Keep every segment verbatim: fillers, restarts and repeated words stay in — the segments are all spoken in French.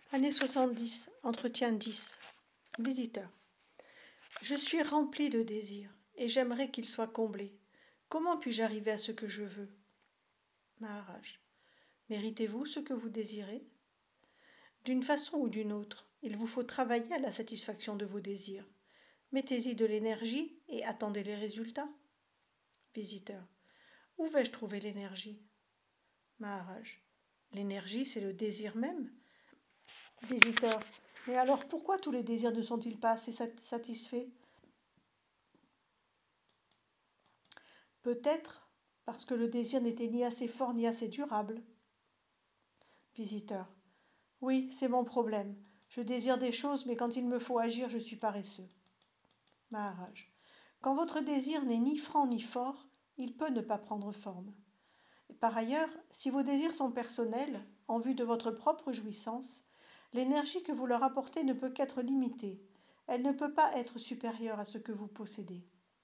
Année soixante-dix, entretien dix. Visiteur. Je suis rempli de désirs et j'aimerais qu'ils soient comblés. Comment puis-je arriver à ce que je veux? Maharaj. Méritez-vous ce que vous désirez? D'une façon ou d'une autre, il vous faut travailler à la satisfaction de vos désirs. Mettez-y de l'énergie et attendez les résultats. Visiteur. Où vais-je trouver l'énergie? Maharaj. L'énergie, c'est le désir même. Visiteur. Mais alors pourquoi tous les désirs ne sont-ils pas assez satisfaits? Peut-être parce que le désir n'était ni assez fort ni assez durable. Visiteur. Oui, c'est mon problème. Je désire des choses, mais quand il me faut agir, je suis paresseux. Maharaj. Quand votre désir n'est ni franc ni fort, il peut ne pas prendre forme. Par ailleurs, si vos désirs sont personnels, en vue de votre propre jouissance, l'énergie que vous leur apportez ne peut qu'être limitée. Elle ne peut pas être supérieure à ce que vous possédez.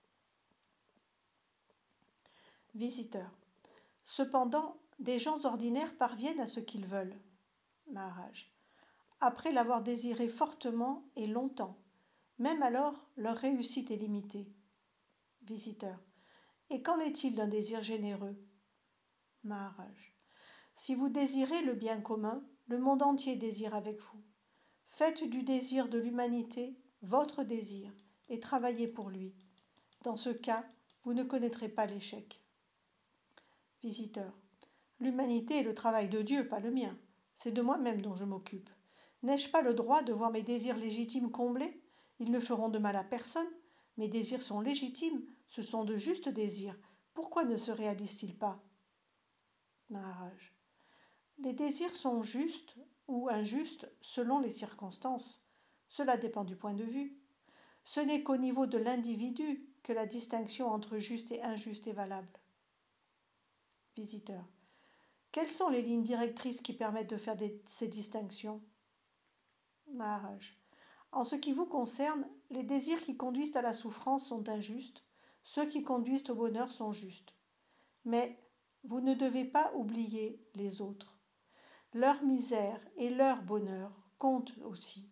Visiteur. Cependant, des gens ordinaires parviennent à ce qu'ils veulent. Maharaj. Après l'avoir désiré fortement et longtemps, même alors, leur réussite est limitée. Visiteur. Et qu'en est-il d'un désir généreux? Maharaj. Si vous désirez le bien commun, le monde entier désire avec vous. Faites du désir de l'humanité votre désir et travaillez pour lui. Dans ce cas, vous ne connaîtrez pas l'échec. Visiteur. L'humanité est le travail de Dieu, pas le mien. C'est de moi-même dont je m'occupe. N'ai-je pas le droit de voir mes désirs légitimes comblés? Ils ne feront de mal à personne. Mes désirs sont légitimes, ce sont de justes désirs. Pourquoi ne se réalisent-ils pas? Maharaj. Les désirs sont justes ou injustes selon les circonstances. Cela dépend du point de vue. Ce n'est qu'au niveau de l'individu que la distinction entre juste et injuste est valable. Visiteur. Quelles sont les lignes directrices qui permettent de faire des, ces distinctions? Maharaj. En ce qui vous concerne, les désirs qui conduisent à la souffrance sont injustes, ceux qui conduisent au bonheur sont justes. Mais vous ne devez pas oublier les autres. Leur misère et leur bonheur comptent aussi.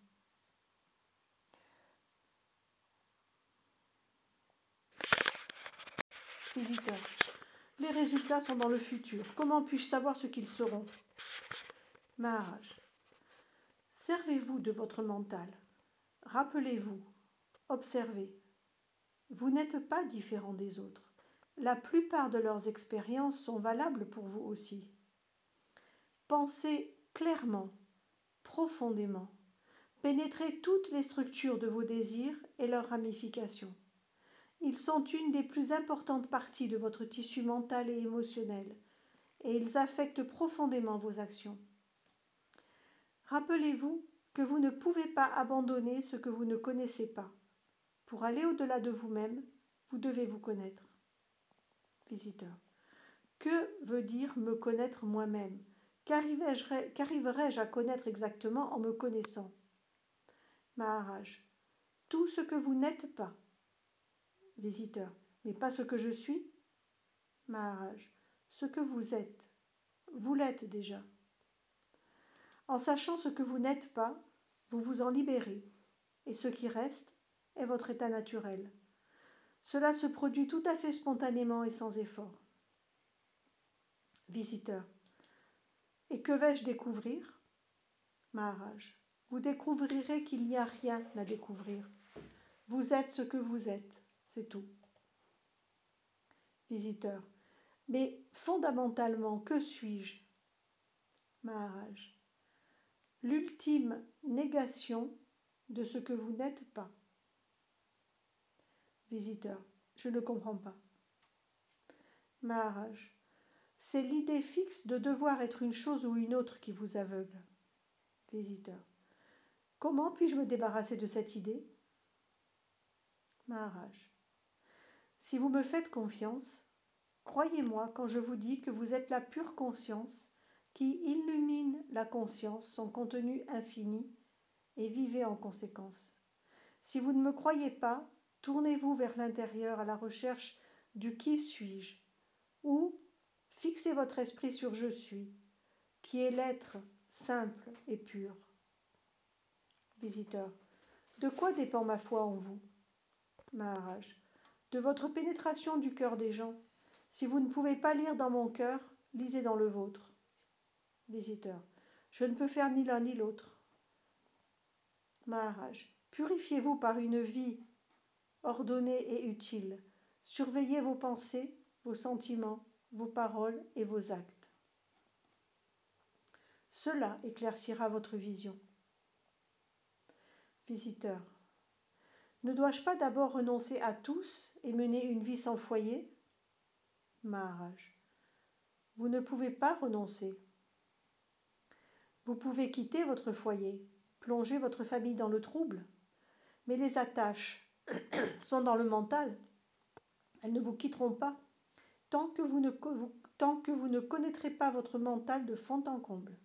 Visiteur. Les résultats sont dans le futur. Comment puis-je savoir ce qu'ils seront? Maharaj. Servez-vous de votre mental. Rappelez-vous, observez. Vous n'êtes pas différent des autres. La plupart de leurs expériences sont valables pour vous aussi. Pensez clairement, profondément. Pénétrez toutes les structures de vos désirs et leurs ramifications. Ils sont une des plus importantes parties de votre tissu mental et émotionnel, et ils affectent profondément vos actions. Rappelez-vous que vous ne pouvez pas abandonner ce que vous ne connaissez pas. Pour aller au-delà de vous-même, vous devez vous connaître. Visiteur. Que veut dire me connaître moi-même? Qu'arriverai-je, qu'arriverai-je à connaître exactement en me connaissant? Maharaj. Tout ce que vous n'êtes pas. Visiteur. Mais pas ce que je suis? Maharaj. Ce que vous êtes. Vous l'êtes déjà. En sachant ce que vous n'êtes pas, vous vous en libérez, et ce qui reste est votre état naturel. Cela se produit tout à fait spontanément et sans effort. Visiteur. Et que vais-je découvrir? Maharaj. Vous découvrirez qu'il n'y a rien à découvrir. Vous êtes ce que vous êtes, c'est tout. Visiteur. Mais fondamentalement, que suis-je? Maharaj. L'ultime négation de ce que vous n'êtes pas. Visiteur. Je ne comprends pas. Maharaj. C'est l'idée fixe de devoir être une chose ou une autre qui vous aveugle. Visiteur. Comment puis-je me débarrasser de cette idée? Maharaj. Si vous me faites confiance, croyez-moi quand je vous dis que vous êtes la pure conscience qui illumine la conscience, son contenu infini, et vivez en conséquence. Si vous ne me croyez pas, tournez-vous vers l'intérieur à la recherche du qui suis-je, ou fixez votre esprit sur je suis, qui est l'être simple et pur. Visiteur. De quoi dépend ma foi en vous? Maharaj. De votre pénétration du cœur des gens. Si vous ne pouvez pas lire dans mon cœur, lisez dans le vôtre. Visiteur. Je ne peux faire ni l'un ni l'autre. Maharaj. Purifiez-vous par une vie ordonnée et utile. Surveillez vos pensées, vos sentiments, vos paroles et vos actes. Cela éclaircira votre vision. Visiteur. Ne dois-je pas d'abord renoncer à tous et mener une vie sans foyer? Maharaj. Vous ne pouvez pas renoncer. Vous pouvez quitter votre foyer, plonger votre famille dans le trouble, mais les attaches sont dans le mental. Elles ne vous quitteront pas tant que vous ne, tant que vous ne connaîtrez pas votre mental de fond en comble.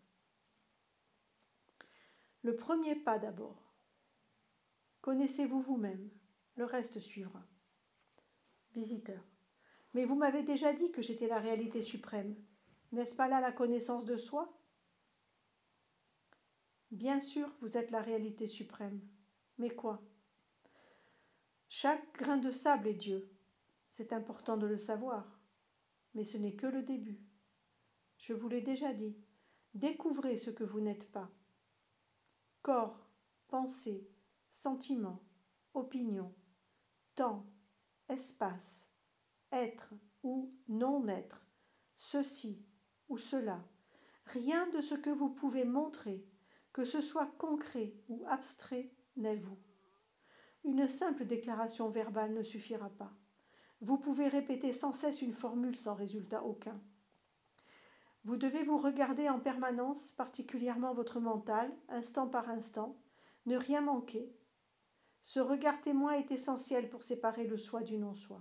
Le premier pas d'abord. Connaissez-vous vous-même, le reste suivra. Visiteur. Mais vous m'avez déjà dit que j'étais la réalité suprême. N'est-ce pas là la connaissance de soi? Bien sûr, vous êtes la réalité suprême. Mais quoi? Chaque grain de sable est Dieu. C'est important de le savoir. Mais ce n'est que le début. Je vous l'ai déjà dit. Découvrez ce que vous n'êtes pas. Corps, pensée, sentiments, opinion, temps, espace, être ou non-être, ceci ou cela. Rien de ce que vous pouvez montrer, que ce soit concret ou abstrait, n'est vous. Une simple déclaration verbale ne suffira pas. Vous pouvez répéter sans cesse une formule sans résultat aucun. Vous devez vous regarder en permanence, particulièrement votre mental, instant par instant, ne rien manquer. Ce regard témoin est essentiel pour séparer le soi du non-soi.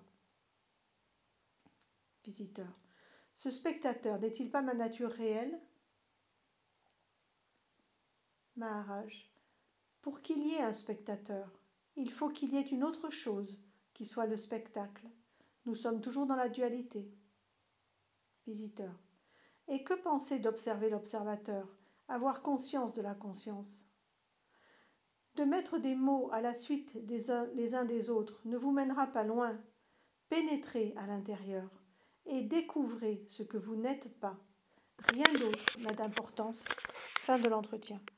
Visiteur. Ce spectateur n'est-il pas ma nature réelle? Maharaj. Pour qu'il y ait un spectateur, il faut qu'il y ait une autre chose qui soit le spectacle. Nous sommes toujours dans la dualité. Visiteur. Et que penser d'observer l'observateur, avoir conscience de la conscience? De mettre des mots à la suite des uns, les uns des autres ne vous mènera pas loin. Pénétrez à l'intérieur et découvrez ce que vous n'êtes pas. Rien d'autre n'a d'importance. Fin de l'entretien.